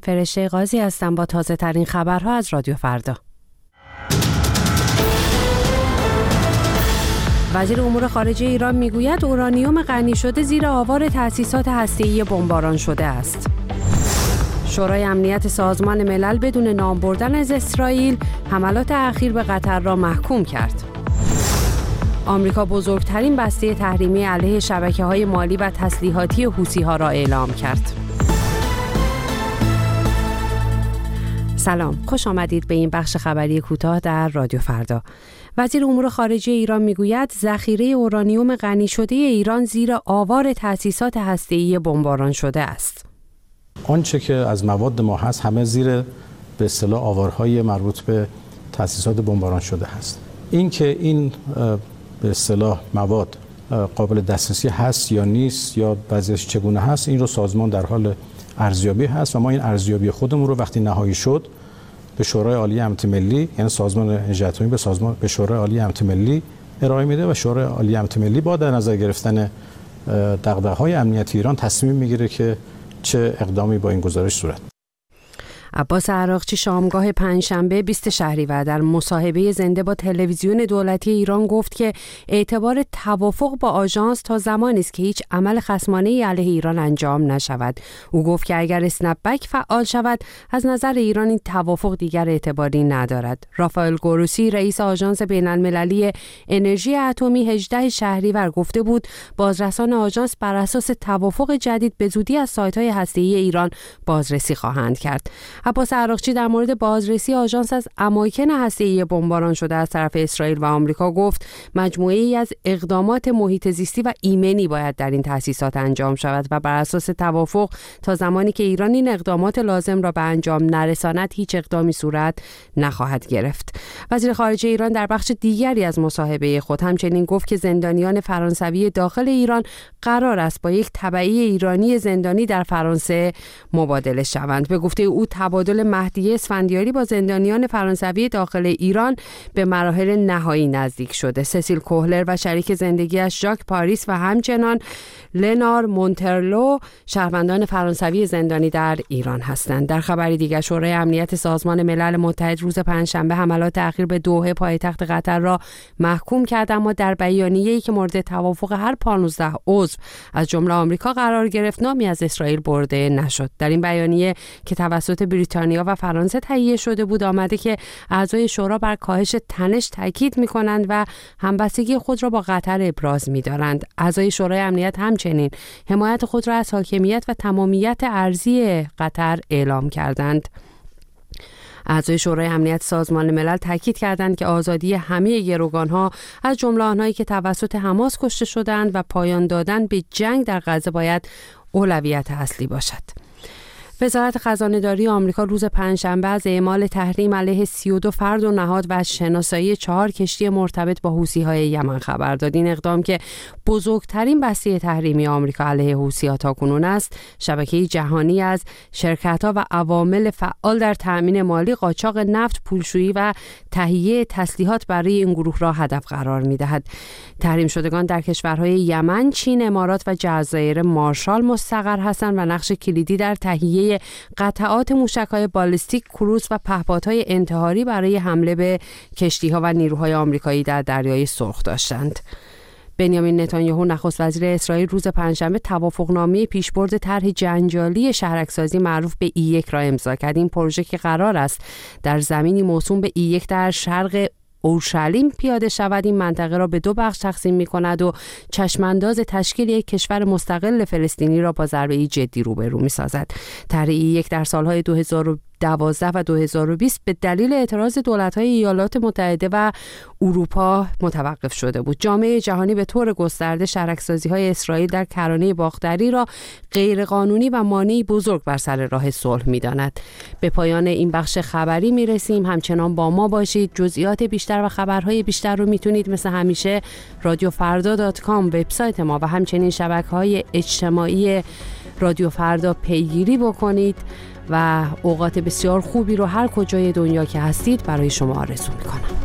فرشته قاضی هستم با تازه ترین خبرها از رادیو فردا. وزیر امور خارجه ایران میگوید اورانیوم غنی شده زیر آوار تأسیسات هسته‌ای بمباران شده است. شورای امنیت سازمان ملل بدون نام بردن از اسرائیل حملات اخیر به قطر را محکوم کرد. آمریکا بزرگترین بسته تحریمی علیه شبکه‌های مالی و تسلیحاتی حوثی‌ها را اعلام کرد. سلام، خوش آمدید به این بخش خبری کوتاه در رادیو فردا. وزیر امور خارجه ایران میگوید ذخیره اورانیوم غنی شده ایران زیر آوار تأسیسات هسته‌ای بمباران شده است. آنچه که از مواد ما هست همه زیر به اصطلاح آوارهای مربوط به تأسیسات بمباران شده هست. این که این به اصطلاح مواد قابل دسترسی هست یا نیست یا بعضیش چگونه هست، این رو سازمان در حال ارزیابی هست و ما این ارزیابی خودمون رو وقتی نهایی شد به شورای عالی امنیت ملی، یعنی سازمان انرژی اتمی به شورای عالی امنیت ملی ارائه میده و شورای عالی امنیت ملی با در نظر گرفتن دغدغه‌های امنیتی ایران تصمیم میگیره که چه اقدامی با این گزارش صورت. عباس عراقچی شامگاه پنجشنبه 20 شهریور در مصاحبه زنده با تلویزیون دولتی ایران گفت که اعتبار توافق با آژانس تا زمانی است که هیچ عمل خصمانه‌ای علیه ایران انجام نشود. او گفت که اگر اسنپ بک فعال شود از نظر ایران این توافق دیگر اعتباری ندارد. رافائل گروسی رئیس آژانس بین‌المللی انرژی اتمی 18 شهریور گفته بود بازرسان آژانس بر اساس توافق جدید به زودی از سایت‌های هسته‌ای ایران بازرسی خواهند کرد. عباس عراقچی در مورد بازرسی آژانس از اماکن هسته‌ای بمباران شده از طرف اسرائیل و آمریکا گفت مجموعه‌ای از اقدامات محیط زیستی و ایمنی باید در این تأسیسات انجام شود و بر اساس توافق تا زمانی که ایران این اقدامات لازم را به انجام نرساند هیچ اقدامی صورت نخواهد گرفت. وزیر خارجه ایران در بخش دیگری از مصاحبه خود همچنین گفت که زندانیان فرانسوی داخل ایران قرار است با یک تبعی ایرانی زندانی در فرانسه مبادله شوند. به گفته او تبادل مهدی اسفندیاری با زندانیان فرانسوی داخل ایران به مراحل نهایی نزدیک شده. سسیل کوهلر و شریک زندگیش ژاک پاریس و همچنان لنار مونترلو شهروندان فرانسوی زندانی در ایران هستند. در خبری دیگر شورای امنیت سازمان ملل متحد روز پنجشنبه حملات اخیر به دوحه پایتخت قطر را محکوم کرد، اما در بیانیه‌ای که مورد توافق هر 15 عضو از جمله آمریکا قرار گرفت نامی از اسرائیل برده نشد. در این بیانیه که توسط بریتانیا و فرانسه تهیه شده بود آمده که اعضای شورا بر کاهش تنش تاکید می‌کنند و همبستگی خود را با قطر ابراز می‌دارند. اعضای شورای امنیت همچنین حمایت خود را از حاکمیت و تمامیت ارضی قطر اعلام کردند. اعضای شورای امنیت سازمان ملل تاکید کردند که آزادی همه گروگان‌ها از جمله آنهایی که توسط حماس کشته شدند و پایان دادن به جنگ در غزه باید اولویت اصلی باشد. وزارت خزانه‌داری آمریکا روز پنجشنبه از اعمال تحریم علیه 32 فرد و نهاد و شناسایی 4 کشتی مرتبط با حوثی‌های یمن خبر داد. این اقدام که بزرگترین بسته تحریمی آمریکا علیه حوثی‌ها تاکنون است، شبکه جهانی از شرکت‌ها و عوامل فعال در تأمین مالی، قاچاق نفت، پولشویی و تهیه تسلیحات برای این گروه را هدف قرار می‌دهد. تحریم شدگان در کشورهای یمن، چین، امارات و جزایر مارشال مستقر هستند و نقش کلیدی در تهیه قطعات موشک‌های بالستیک، کروز و پهپادهای انتحاری برای حمله به کشتی‌ها و نیروهای آمریکایی در دریای سرخ داشتند. بنیامین نتانیاهو نخست وزیر اسرائیل روز پنجشنبه توافقنامه پیشبرد طرح جنجالی شهرک‌سازی معروف به E1 را امضا کرد. این پروژه که قرار است در زمینی موسوم به E1 در شرق اورشلیم پیاده شود، این منطقه را به 2 بخش تقسیم می‌کند و چشمانداز تشکیل یک کشور مستقل فلسطینی را با ضربه‌ای جدی روبرو می‌سازد. طرح E1 در سال‌های 2012 و 2020 به دلیل اعتراض دولت‌های ایالات متحده و اروپا متوقف شده بود. جامعه جهانی به طور گسترده شهرک‌سازی‌های اسرائیل در کرانه باختری را غیرقانونی و مانعی بزرگ بر سر راه صلح می‌داند. به پایان این بخش خبری می‌رسیم. همچنان با ما باشید. جزئیات بیشتر و خبرهای بیشتر رو میتونید مثل همیشه radiofarda.com وبسایت ما و همچنین شبکه‌های اجتماعی رادیو فردا پیگیری بکنید و اوقات بسیار خوبی رو هر کجای دنیا که هستید برای شما آرزو میکنم.